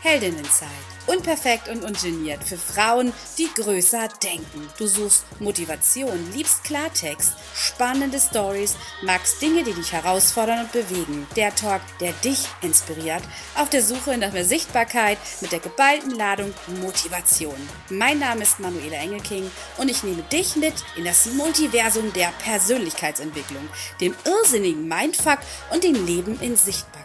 Heldinnenzeit. Unperfekt und ungeniert für Frauen, die größer denken. Du suchst Motivation, liebst Klartext, spannende Stories, magst Dinge, die dich herausfordern und bewegen. Der Talk, der dich inspiriert, auf der Suche nach mehr Sichtbarkeit mit der geballten Ladung Motivation. Mein Name ist Manuela Engelking und ich nehme dich mit in das Multiversum der Persönlichkeitsentwicklung, dem irrsinnigen Mindfuck und dem Leben in Sichtbarkeit.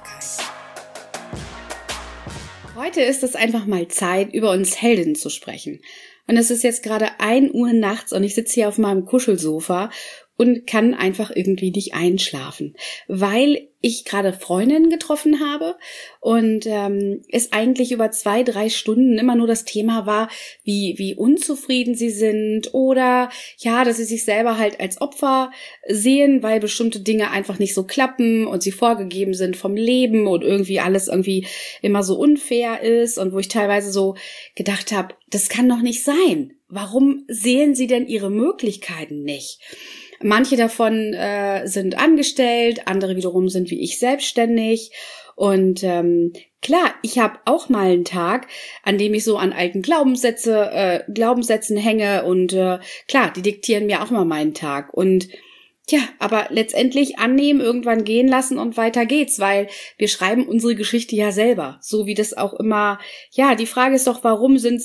Heute ist es einfach mal Zeit, über uns Heldinnen zu sprechen. Und es ist jetzt gerade 1 Uhr nachts und ich sitze hier auf meinem Kuschelsofa und kann einfach irgendwie nicht einschlafen, weil ich gerade Freundinnen getroffen habe und es eigentlich über 2-3 Stunden immer nur das Thema war, wie unzufrieden sie sind oder ja, dass sie sich selber halt als Opfer sehen, weil bestimmte Dinge einfach nicht so klappen und sie vorgegeben sind vom Leben und irgendwie alles irgendwie immer so unfair ist und wo ich teilweise so gedacht habe, das kann doch nicht sein. Warum sehen sie denn ihre Möglichkeiten nicht? Manche davon sind angestellt, andere wiederum sind wie ich selbstständig. Und klar, ich habe auch mal einen Tag, an dem ich so an alten Glaubenssätzen hänge und klar, die diktieren mir auch mal meinen Tag. Und ja, aber letztendlich annehmen, irgendwann gehen lassen und weiter geht's, weil wir schreiben unsere Geschichte ja selber, so wie das auch immer, ja, die Frage ist doch, warum sind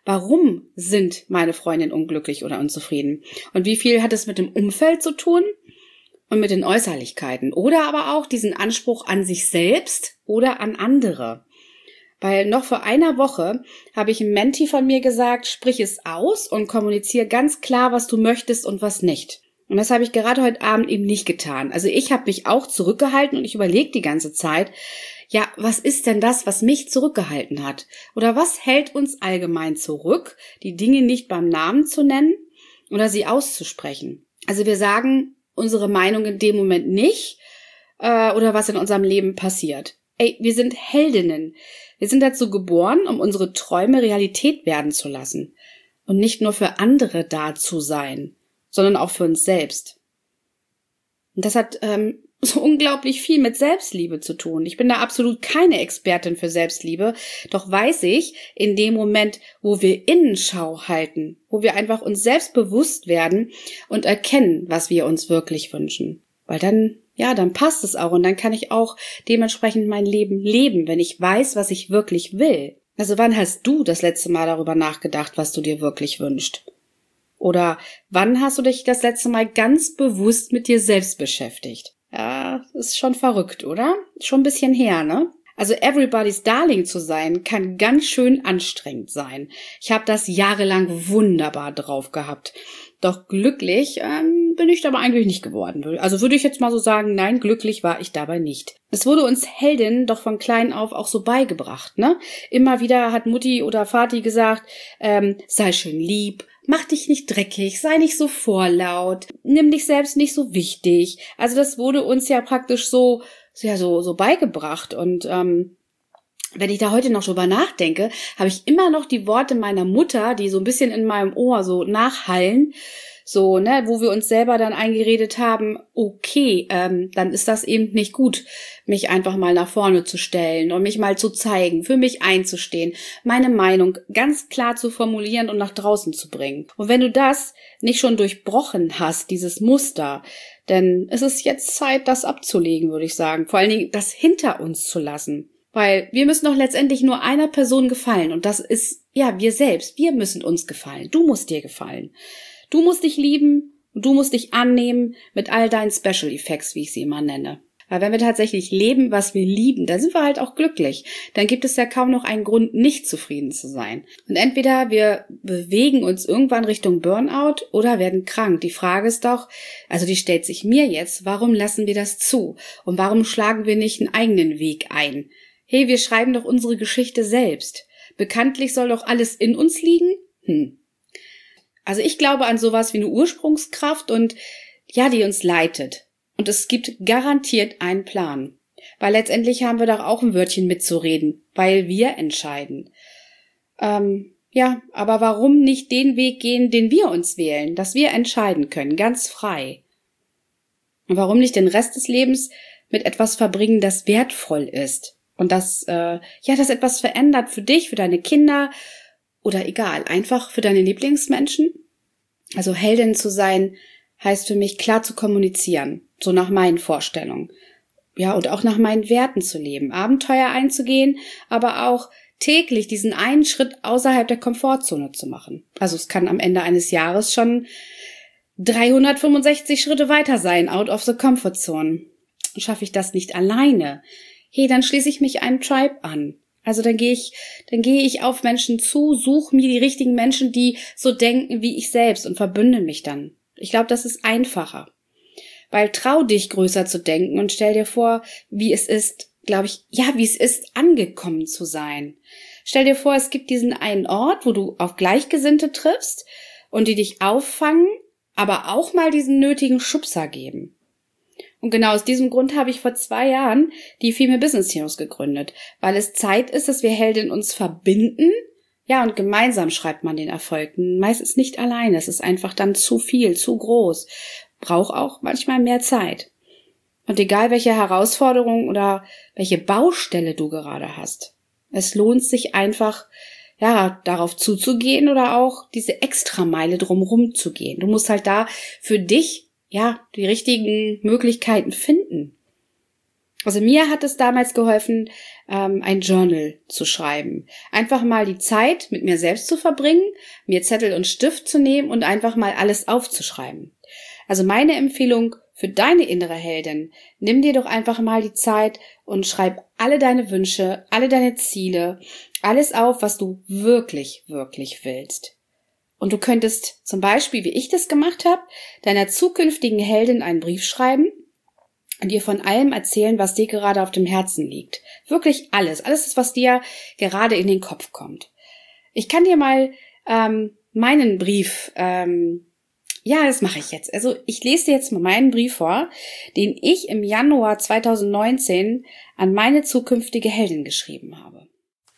meine Freundinnen unglücklich oder unzufrieden? Und wie viel hat es mit dem Umfeld zu tun und mit den Äußerlichkeiten? Oder aber auch diesen Anspruch an sich selbst oder an andere? Weil noch vor einer Woche habe ich einem Menti von mir gesagt, sprich es aus und kommuniziere ganz klar, was du möchtest und was nicht. Und das habe ich gerade heute Abend eben nicht getan. Also ich habe mich auch zurückgehalten und ich überlege die ganze Zeit, ja, was ist denn das, was mich zurückgehalten hat? Oder was hält uns allgemein zurück, die Dinge nicht beim Namen zu nennen oder sie auszusprechen? Also wir sagen unsere Meinung in dem Moment nicht oder was in unserem Leben passiert. Ey, wir sind Heldinnen. Wir sind dazu geboren, um unsere Träume Realität werden zu lassen und nicht nur für andere da zu sein, sondern auch für uns selbst. Und das hat so unglaublich viel mit Selbstliebe zu tun. Ich bin da absolut keine Expertin für Selbstliebe, doch weiß ich, in dem Moment, wo wir Innenschau halten, wo wir einfach uns selbst bewusst werden und erkennen, was wir uns wirklich wünschen. Weil dann passt es auch und dann kann ich auch dementsprechend mein Leben leben, wenn ich weiß, was ich wirklich will. Also wann hast du das letzte Mal darüber nachgedacht, was du dir wirklich wünschst? Oder wann hast du dich das letzte Mal ganz bewusst mit dir selbst beschäftigt? Ja, ist schon verrückt, oder? Schon ein bisschen her, ne? Also everybody's darling zu sein, kann ganz schön anstrengend sein. Ich habe das jahrelang wunderbar drauf gehabt. Doch glücklich bin ich dabei eigentlich nicht geworden. Also würde ich jetzt mal so sagen, nein, glücklich war ich dabei nicht. Es wurde uns Heldinnen doch von klein auf auch so beigebracht, ne? Immer wieder hat Mutti oder Vati gesagt, sei schön lieb, mach dich nicht dreckig, sei nicht so vorlaut, nimm dich selbst nicht so wichtig. Also das wurde uns ja praktisch so beigebracht und wenn ich da heute noch drüber nachdenke, habe ich immer noch die Worte meiner Mutter, die so ein bisschen in meinem Ohr so nachhallen, so, ne, wo wir uns selber dann eingeredet haben, okay, dann ist das eben nicht gut, mich einfach mal nach vorne zu stellen und mich mal zu zeigen, für mich einzustehen, meine Meinung ganz klar zu formulieren und nach draußen zu bringen. Und wenn du das nicht schon durchbrochen hast, dieses Muster, dann ist es jetzt Zeit, das abzulegen, würde ich sagen. Vor allen Dingen, das hinter uns zu lassen. Weil wir müssen doch letztendlich nur einer Person gefallen und das ist, ja, wir selbst. Wir müssen uns gefallen. Du musst dir gefallen. Du musst dich lieben und du musst dich annehmen mit all deinen Special Effects, wie ich sie immer nenne. Weil wenn wir tatsächlich leben, was wir lieben, dann sind wir halt auch glücklich. Dann gibt es ja kaum noch einen Grund, nicht zufrieden zu sein. Und entweder wir bewegen uns irgendwann Richtung Burnout oder werden krank. Die Frage ist doch, also die stellt sich mir jetzt, warum lassen wir das zu? Und warum schlagen wir nicht einen eigenen Weg ein? Hey, wir schreiben doch unsere Geschichte selbst. Bekanntlich soll doch alles in uns liegen? Also ich glaube an sowas wie eine Ursprungskraft und ja, die uns leitet. Und es gibt garantiert einen Plan. Weil letztendlich haben wir doch auch ein Wörtchen mitzureden, weil wir entscheiden. Ja, aber warum nicht den Weg gehen, den wir uns wählen, dass wir entscheiden können, ganz frei? Und warum nicht den Rest des Lebens mit etwas verbringen, das wertvoll ist? Und dass das etwas verändert für dich, für deine Kinder oder egal, einfach für deine Lieblingsmenschen. Also Heldin zu sein heißt für mich klar zu kommunizieren, so nach meinen Vorstellungen. Ja, und auch nach meinen Werten zu leben, Abenteuer einzugehen, aber auch täglich diesen einen Schritt außerhalb der Komfortzone zu machen. Also es kann am Ende eines Jahres schon 365 Schritte weiter sein, out of the comfort zone. Schaffe ich das nicht alleine? Hey, dann schließe ich mich einem Tribe an. Also dann gehe ich auf Menschen zu, suche mir die richtigen Menschen, die so denken wie ich selbst und verbünde mich dann. Ich glaube, das ist einfacher. Weil trau dich größer zu denken und stell dir vor, wie es ist, wie es ist, angekommen zu sein. Stell dir vor, es gibt diesen einen Ort, wo du auf Gleichgesinnte triffst und die dich auffangen, aber auch mal diesen nötigen Schubser geben. Und genau aus diesem Grund habe ich vor 2 Jahren die Female Business Heroes gegründet, weil es Zeit ist, dass wir Heldinnen uns verbinden. Ja, und gemeinsam schreibt man den Erfolg. Meistens nicht alleine, es ist einfach dann zu viel, zu groß. Braucht auch manchmal mehr Zeit. Und egal welche Herausforderung oder welche Baustelle du gerade hast, es lohnt sich einfach, darauf zuzugehen oder auch diese Extrameile drumherum zu gehen. Du musst halt da für dich die richtigen Möglichkeiten finden. Also mir hat es damals geholfen, ein Journal zu schreiben. Einfach mal die Zeit mit mir selbst zu verbringen, mir Zettel und Stift zu nehmen und einfach mal alles aufzuschreiben. Also meine Empfehlung für deine innere Heldin, nimm dir doch einfach mal die Zeit und schreib alle deine Wünsche, alle deine Ziele, alles auf, was du wirklich, wirklich willst. Und du könntest zum Beispiel, wie ich das gemacht habe, deiner zukünftigen Heldin einen Brief schreiben und ihr von allem erzählen, was dir gerade auf dem Herzen liegt. Wirklich alles. Alles, was dir gerade in den Kopf kommt. Ich kann dir mal meinen Brief, das mache ich jetzt. Also ich lese dir jetzt mal meinen Brief vor, den ich im Januar 2019 an meine zukünftige Heldin geschrieben habe.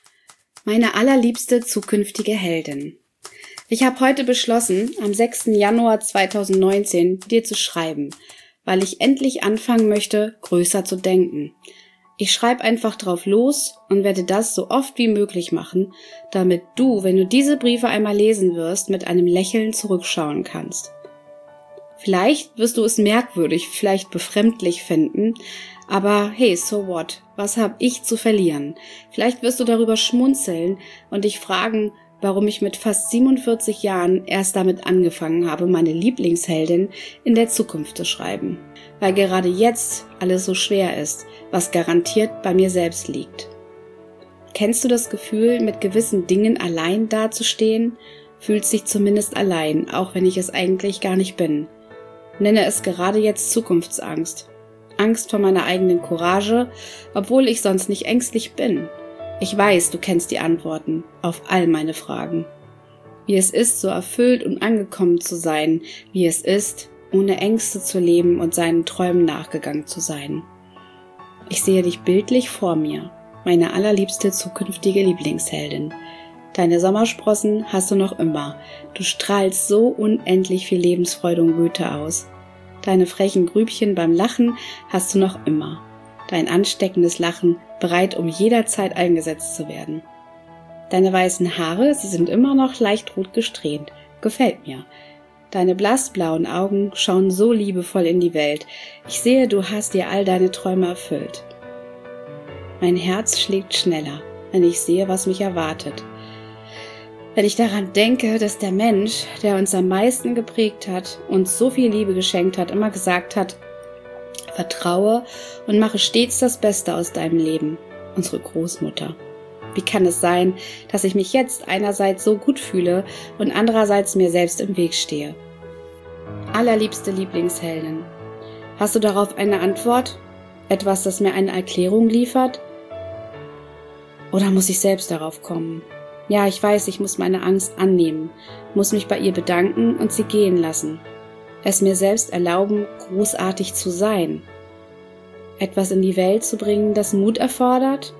Meine allerliebste zukünftige Heldin. Ich habe heute beschlossen, am 6. Januar 2019 dir zu schreiben, weil ich endlich anfangen möchte, größer zu denken. Ich schreibe einfach drauf los und werde das so oft wie möglich machen, damit du, wenn du diese Briefe einmal lesen wirst, mit einem Lächeln zurückschauen kannst. Vielleicht wirst du es merkwürdig, vielleicht befremdlich finden, aber hey, so what? Was habe ich zu verlieren? Vielleicht wirst du darüber schmunzeln und dich fragen, warum ich mit fast 47 Jahren erst damit angefangen habe, meine Lieblingsheldin in der Zukunft zu schreiben. Weil gerade jetzt alles so schwer ist, was garantiert bei mir selbst liegt. Kennst du das Gefühl, mit gewissen Dingen allein dazustehen? Fühlst dich zumindest allein, auch wenn ich es eigentlich gar nicht bin. Nenne es gerade jetzt Zukunftsangst. Angst vor meiner eigenen Courage, obwohl ich sonst nicht ängstlich bin. Ich weiß, du kennst die Antworten auf all meine Fragen. Wie es ist, so erfüllt und angekommen zu sein, wie es ist, ohne Ängste zu leben und seinen Träumen nachgegangen zu sein. Ich sehe dich bildlich vor mir, meine allerliebste zukünftige Lieblingsheldin. Deine Sommersprossen hast du noch immer. Du strahlst so unendlich viel Lebensfreude und Güte aus. Deine frechen Grübchen beim Lachen hast du noch immer. Dein ansteckendes Lachen, bereit, um jederzeit eingesetzt zu werden. Deine weißen Haare, sie sind immer noch leicht rot gesträhnt. Gefällt mir. Deine blassblauen Augen schauen so liebevoll in die Welt. Ich sehe, du hast dir all deine Träume erfüllt. Mein Herz schlägt schneller, wenn ich sehe, was mich erwartet. Wenn ich daran denke, dass der Mensch, der uns am meisten geprägt hat, uns so viel Liebe geschenkt hat, immer gesagt hat, vertraue und mache stets das Beste aus deinem Leben, unsere Großmutter. Wie kann es sein, dass ich mich jetzt einerseits so gut fühle und andererseits mir selbst im Weg stehe? Allerliebste Lieblingsheldin, hast du darauf eine Antwort? Etwas, das mir eine Erklärung liefert? Oder muss ich selbst darauf kommen? Ja, ich weiß, ich muss meine Angst annehmen, muss mich bei ihr bedanken und sie gehen lassen. Es mir selbst erlauben, großartig zu sein. Etwas in die Welt zu bringen, das Mut erfordert?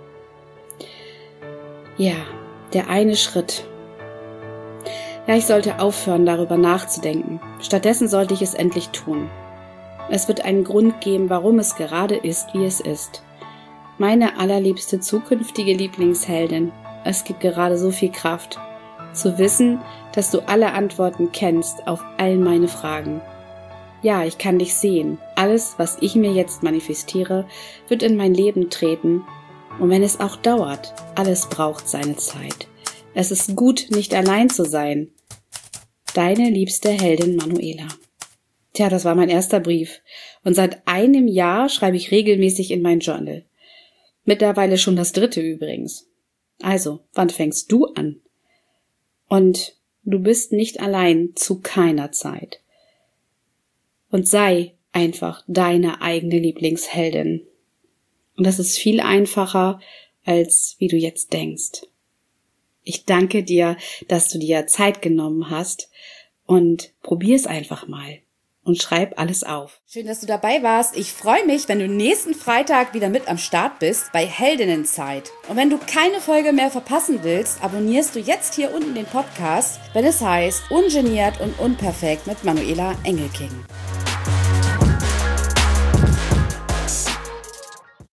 Ja, der eine Schritt. Ja, ich sollte aufhören, darüber nachzudenken. Stattdessen sollte ich es endlich tun. Es wird einen Grund geben, warum es gerade ist, wie es ist. Meine allerliebste zukünftige Lieblingsheldin, es gibt gerade so viel Kraft, zu wissen, dass du alle Antworten kennst auf all meine Fragen. Ja, ich kann dich sehen. Alles, was ich mir jetzt manifestiere, wird in mein Leben treten. Und wenn es auch dauert, alles braucht seine Zeit. Es ist gut, nicht allein zu sein. Deine liebste Heldin Manuela. Tja, das war mein erster Brief. Und seit einem Jahr schreibe ich regelmäßig in mein Journal. Mittlerweile schon das 3. übrigens. Also, wann fängst du an? Und du bist nicht allein zu keiner Zeit. Und sei einfach deine eigene Lieblingsheldin. Und das ist viel einfacher, als wie du jetzt denkst. Ich danke dir, dass du dir Zeit genommen hast und probier's einfach mal. Und schreib alles auf. Schön, dass du dabei warst. Ich freue mich, wenn du nächsten Freitag wieder mit am Start bist bei Heldinnenzeit. Und wenn du keine Folge mehr verpassen willst, abonnierst du jetzt hier unten den Podcast, wenn es heißt Ungeniert und unperfekt mit Manuela Engelking.